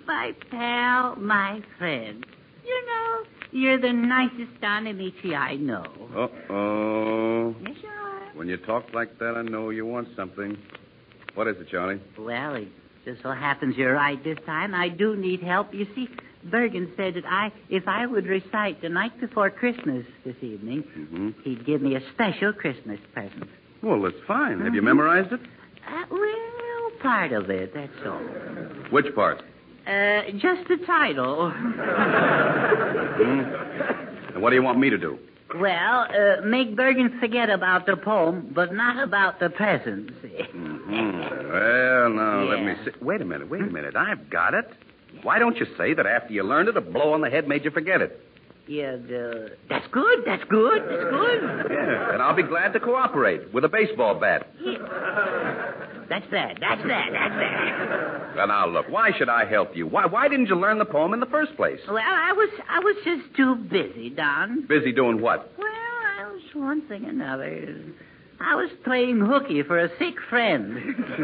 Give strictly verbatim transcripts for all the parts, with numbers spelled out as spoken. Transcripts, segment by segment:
My pal, my friend. You know, you're the nicest Don Amici I know. Uh-oh. Yes, you are. When you talk like that, I know you want something. What is it, Charlie? Well, it just so happens you're right this time. I do need help. You see, Bergen said that I, if I would recite the night before Christmas this evening, Mm-hmm. he'd give me a special Christmas present. Well, that's fine. Have you Mhm. memorized it? Uh, well, part of it, that's all. Which part? Uh, just the title. Hmm? And what do you want me to do? Well, uh, make Bergen forget about the poem, but not about the presents. Mm-hmm. Well, now, let me Yeah. see. Wait a minute, wait a minute. I've got it. Why don't you say that after you learned it, a blow on the head made you forget it? Yeah, uh, that's good, that's good, that's good. Yeah, and I'll be glad to cooperate with a baseball bat. Yeah. That's that, that's that, that's that. Well, now, look, why should I help you? Why why didn't you learn the poem in the first place? Well, I was I was just too busy, Don. Busy doing what? Well, I was one thing another. I was playing hooky for a sick friend.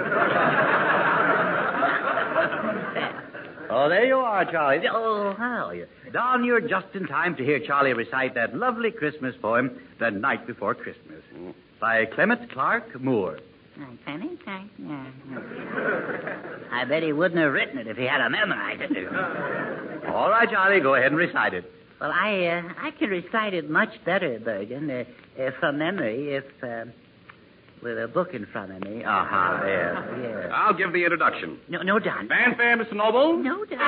Oh, there you are, Charlie. Oh, how are you? Don, you're just in time to hear Charlie recite that lovely Christmas poem, The Night Before Christmas, by Clement Clark Moore. Penny, thank yeah. I bet he wouldn't have written it if he had memorized it. All right, Charlie, go ahead and recite it. Well, I uh, I can recite it much better, Bergen, uh, uh, from memory, if uh, with a book in front of me. Uh-huh, there. Yeah. I'll give the introduction. No, no, Don. Fanfare, Mister Noble. No, Don.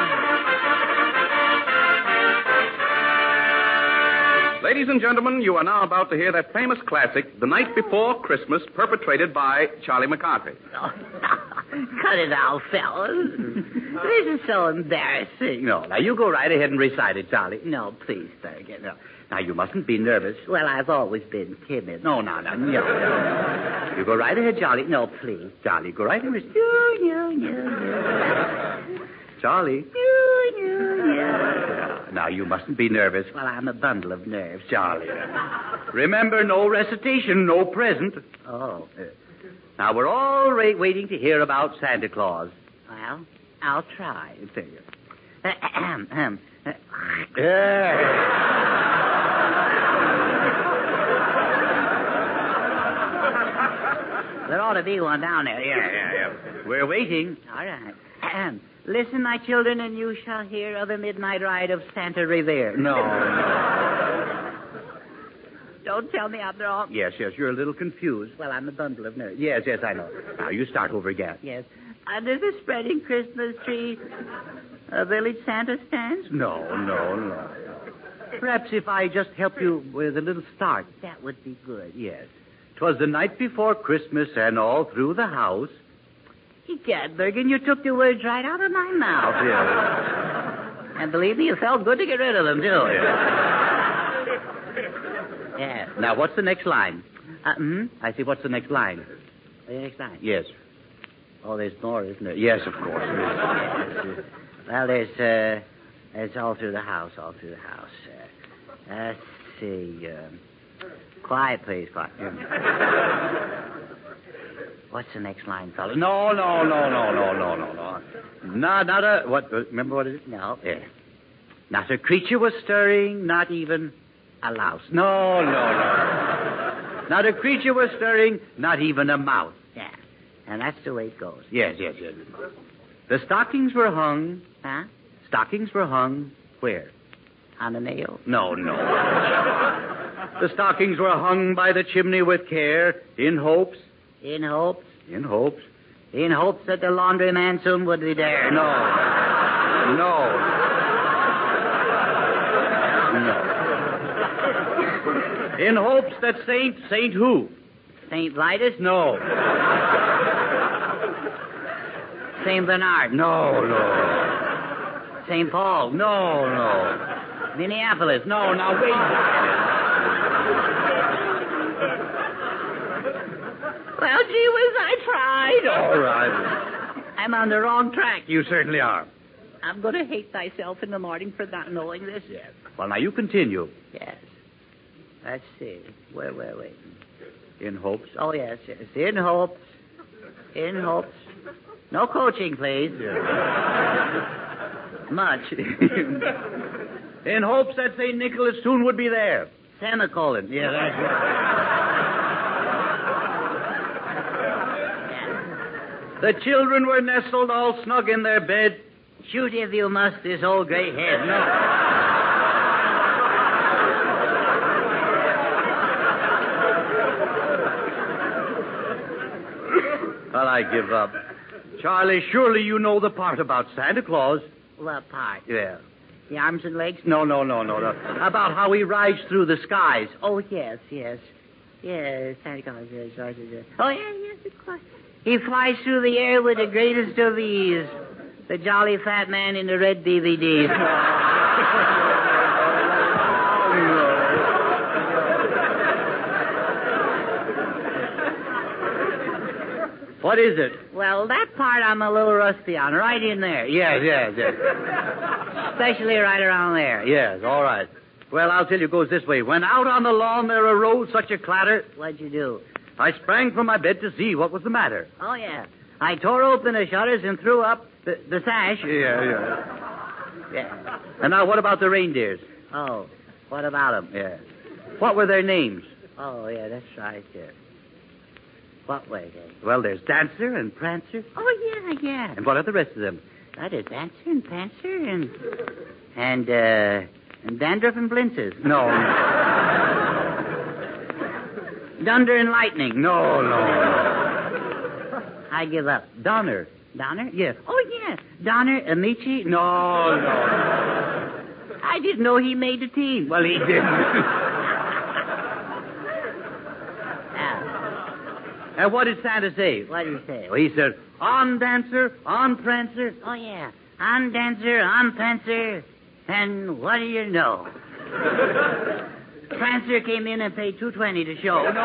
Ladies and gentlemen, you are now about to hear that famous classic, The Night Before Christmas, perpetrated by Charlie McCarthy. Oh, cut it out, fellas. This is so embarrassing. No, now you go right ahead and recite it, Charlie. No, please, Bergen. No. Now, you mustn't be nervous. Well, I've always been timid. No, no, no, no, no. You go right ahead, Charlie. No, please. Charlie, go right ahead. No, no, no, no. Charlie. No, no, no. Now, you mustn't be nervous. Well, I'm a bundle of nerves. Charlie. Remember, no recitation, no present. Oh. Uh, now, we're all ra- waiting to hear about Santa Claus. Well, I'll try. Tell you. Ahem, ahem. There ought to be one down there. Yeah, yeah, yeah. We're waiting. All right. Ahem. Listen, my children, and you shall hear of the midnight ride of Santa Revere. No, no. Don't tell me I'm wrong. Yes, yes, you're a little confused. Well, I'm a bundle of nerves. Yes, yes, I know. Now, you start over again. Yes. Under the spreading Christmas tree, a village Santa stands. No, no, no. Perhaps if I just help you with a little start. That would be good. Yes. 'Twas the night before Christmas, and all through the house. Egad, Bergen, you took the words right out of my mouth. Yes. And believe me, it felt good to get rid of them, too. Yeah. Now, what's the next line? Uh, hmm? I see. What's the next line? The next line. Yes. Oh, there's more, isn't there? Yes, of course. Yes. Well, there's, uh, there's all through the house, all through the house. Uh, let's see. Uh, quiet, please, quiet. What's the next line, fellas? No, no, no, no, no, no, no, no. Not, not a... What? uh, Remember what it is? No. Yeah. Not a creature was stirring, not even a louse. No, no, no. Not a creature was stirring, not even a mouse. Yeah. And that's the way it goes. Yes, yes, yes. The stockings were hung. Huh? Stockings were hung where? On a nail? No, no. The stockings were hung by the chimney with care, in hopes, In hopes. in hopes. In hopes that the laundryman soon would be there. No. No. No. In hopes that Saint, Saint who? Saint Vitus? No. Saint Bernard? No, no. Saint Paul? No, no. Minneapolis? No, now wait. Well, gee whiz, I tried. All right. I'm on the wrong track. You certainly are. I'm going to hate myself in the morning for not knowing this. Yes. Well, now you continue. Yes. Let's see. Where, where, wait. In hopes. Oh, yes, yes. In hopes. In hopes. No coaching, please. Yes. Much. In hopes that Saint Nicholas soon would be there. Semicolon. Yeah, that's right. The children were nestled all snug in their bed. Shoot if you must this old gray head. No. Well, I give up. Charlie, surely you know the part about Santa Claus. What part? Yeah. The arms and legs? No, no, no, no, no. About how he rides through the skies. Oh, yes, yes. Yes, Santa Claus is. Oh, yeah, yes, of course. He flies through the air with the greatest of ease. The jolly fat man in the red D V Ds. What is it? Well, that part I'm a little rusty on. Right in there. Yes, yes, yes. Especially right around there. Yes, all right. Well, I'll tell you, it goes this way. When out on the lawn there arose such a clatter, What'd you do? I sprang from my bed to see what was the matter. Oh, yeah. I tore open the shutters and threw up the, the sash. Yeah, yeah. Yeah. And now, what about the reindeers? Oh, what about them? Yeah. What were their names? Oh, yeah, that's right, yeah. What way, then? Well, there's Dancer and Prancer. Oh, yeah, yeah. And what are the rest of them? That is Dancer and Prancer and... And, uh... And Dandruff and Blintzes. No. Dunder and Lightning. No, no. I give up. Donner. Donner? Yes. Oh, yeah. Donner, Amici. No, no. I didn't know he made the team. Well, he didn't. Ah, And what did Santa say? what did he say? Well, he said, on Dancer, on Prancer. Oh, yeah. On Dancer, on Prancer. And what do you know? Prancer came in and paid two twenty to show. No.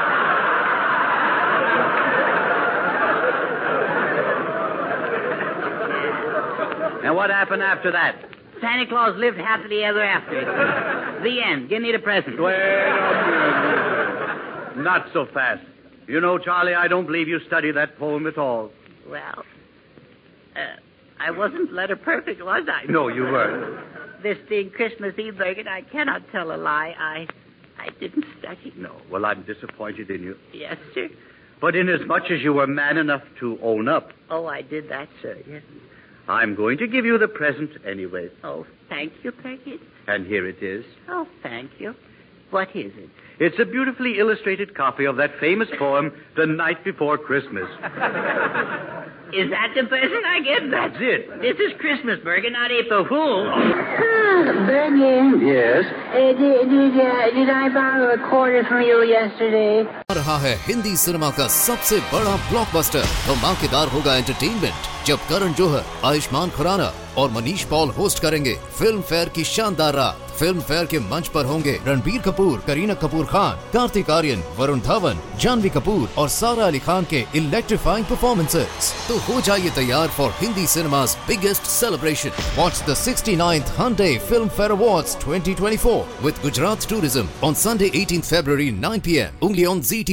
And what happened after that? Santa Claus lived happily ever after. The end. Give me the present. Wait a minute. Not so fast. You know, Charlie, I don't believe you studied that poem at all. Well, uh, I wasn't letter perfect, was I? No, you weren't. This being Christmas Eve, Bergen, I cannot tell a lie. I I didn't study. No. Well, I'm disappointed in you. Yes, sir. But inasmuch as you were man enough to own up, Oh, I did that, sir. Yes. I'm going to give you the present anyway. Oh, thank you, Bergen. And here it is. Oh, thank you. What is it? It's a beautifully illustrated copy of that famous poem, The Night Before Christmas. Is that the present I get? That's it. This is Christmas, Bergen, not April Fool. Bergen, Yes? uh, did, did, uh, did I borrow a quarter from you yesterday? आ रहा है Hindi cinema का सबसे बड़ा blockbuster धमाकेदार होगा entertainment जब करण जौहर, आयुष्मान खुराना और Manish Paul host करेंगे फिल्म फेयर की शानदार रात। फिल्म फेयर के मंच पर होंगे रणबीर कपूर, करीना कपूर खान, कार्तिक आर्यन, वरुण धवन, जानवी कपूर और सारा अली खान के इलेक्ट्रीफाइंग परफॉर्मेंसेस। तो हो जाइए तैयार for Hindi cinema's biggest celebration. Watch the sixty-ninth Hyundai Film Fair Awards twenty twenty-four with Gujarat Tourism on Sunday eighteenth February nine p m only on Z T V.